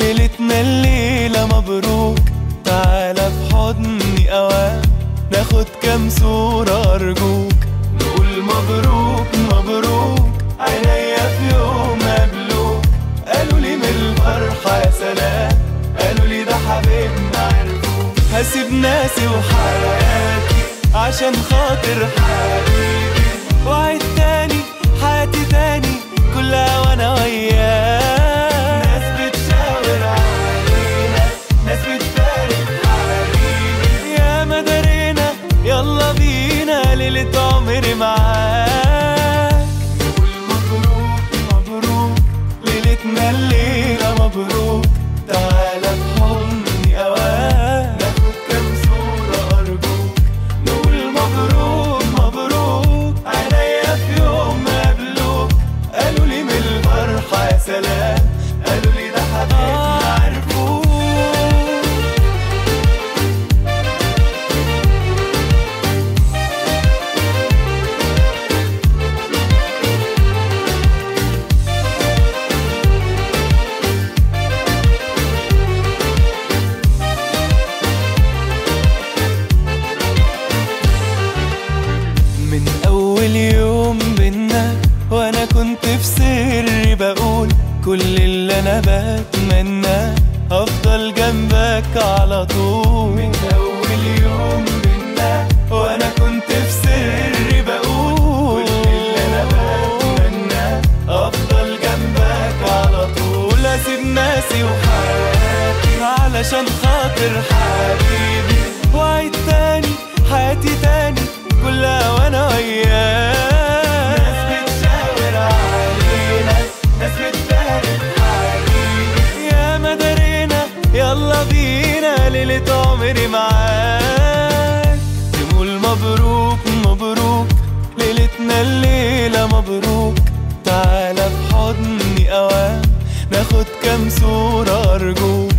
ليلتنا الليلة مبروك، تعالى في حضني أوام ناخد كام صورة أرجوك، نقول مبروك مبروك عينيا في يوم قابلوك. قالوا لي من الفرحة يا سلام، قالوا لي ده حبيبنا عرفوك. هسيب ناسي وحياتي عشان خاطر حبيبي، وعيد تاني حياتي تاني كلها وانا وياك. ناس بتشاور علينا، ناس بتبارك حبيبي، يا ما دارينا يلا بينا ليلة عمري معاك. نقول مبروك مبروك ليلتنا الليلة مبروك، تعالى في حضني أوام ناخد كام صورة أرجوك، نقول مبروك مبروك عينيا في يوم قابلوك. قالوا لي من الفرحة يا سلام، قالوا لي ده حبيبنا عرفوك. من أول يوم بينا وأنا كنت في سري بقول كل اللي أنا بتمناه أفضل جنبك على طول. من أول يوم بينا وأنا كنت في سري بقول كل اللي أنا بتمناه أفضل جنبك على طول. أسيب ناسي وحياتي علشان خاطر حبيبي، وعيد تاني حياتي تاني كلها وانا وياك. ناس بتشاور علينا، ناس بتبارك حبيبي، يا ما دارينا يلا بينا ليلة عمري معاك. نقول مبروك مبروك ليلتنا الليلة مبروك، تعالى في حضني أوام ناخد كام صورة أرجوك،